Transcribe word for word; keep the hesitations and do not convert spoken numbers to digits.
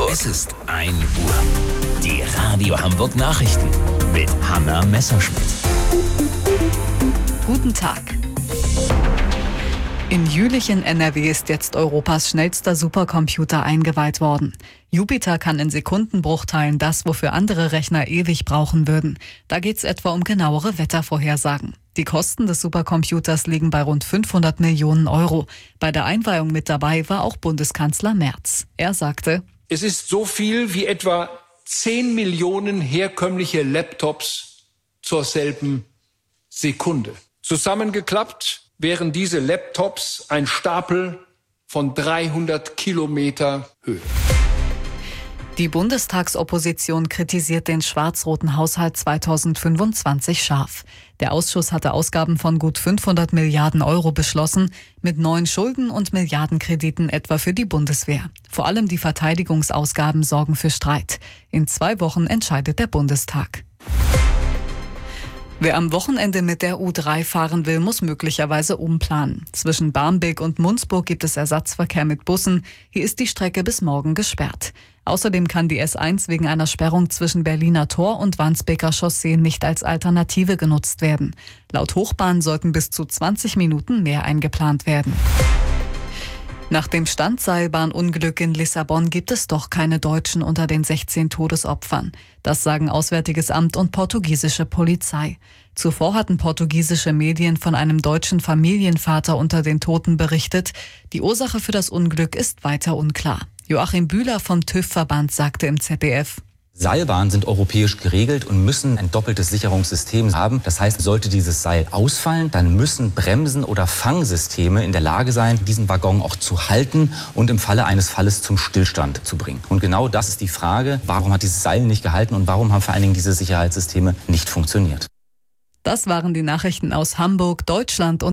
Es ist ein Uhr. Die Radio Hamburg Nachrichten mit Hanna Messerschmidt. Guten Tag. In Jülich in N R W ist jetzt Europas schnellster Supercomputer eingeweiht worden. Jupiter kann in Sekundenbruchteilen das, wofür andere Rechner ewig brauchen würden. Da geht's etwa um genauere Wettervorhersagen. Die Kosten des Supercomputers liegen bei rund fünfhundert Millionen Euro. Bei der Einweihung mit dabei war auch Bundeskanzler Merz. Er sagte: Es ist so viel wie etwa zehn Millionen herkömmliche Laptops zur selben Sekunde. Zusammengeklappt wären diese Laptops ein Stapel von dreihundert Kilometer Höhe. Die Bundestagsopposition kritisiert den schwarz-roten Haushalt zweitausendfünfundzwanzig scharf. Der Ausschuss hatte Ausgaben von gut fünfhundert Milliarden Euro beschlossen, mit neuen Schulden und Milliardenkrediten etwa für die Bundeswehr. Vor allem die Verteidigungsausgaben sorgen für Streit. In zwei Wochen entscheidet der Bundestag. Wer am Wochenende mit der U drei fahren will, muss möglicherweise umplanen. Zwischen Barmbek und Munzburg gibt es Ersatzverkehr mit Bussen. Hier ist die Strecke bis morgen gesperrt. Außerdem kann die S eins wegen einer Sperrung zwischen Berliner Tor und Wandsbeker Chaussee nicht als Alternative genutzt werden. Laut Hochbahn sollten bis zu zwanzig Minuten mehr eingeplant werden. Nach dem Standseilbahnunglück in Lissabon gibt es doch keine Deutschen unter den sechzehn Todesopfern. Das sagen Auswärtiges Amt und portugiesische Polizei. Zuvor hatten portugiesische Medien von einem deutschen Familienvater unter den Toten berichtet. Die Ursache für das Unglück ist weiter unklar. Joachim Bühler vom TÜV-Verband sagte im Z D F: Seilbahnen sind europäisch geregelt und müssen ein doppeltes Sicherungssystem haben. Das heißt, sollte dieses Seil ausfallen, dann müssen Bremsen oder Fangsysteme in der Lage sein, diesen Waggon auch zu halten und im Falle eines Falles zum Stillstand zu bringen. Und genau das ist die Frage, warum hat dieses Seil nicht gehalten und warum haben vor allen Dingen diese Sicherheitssysteme nicht funktioniert. Das waren die Nachrichten aus Hamburg, Deutschland und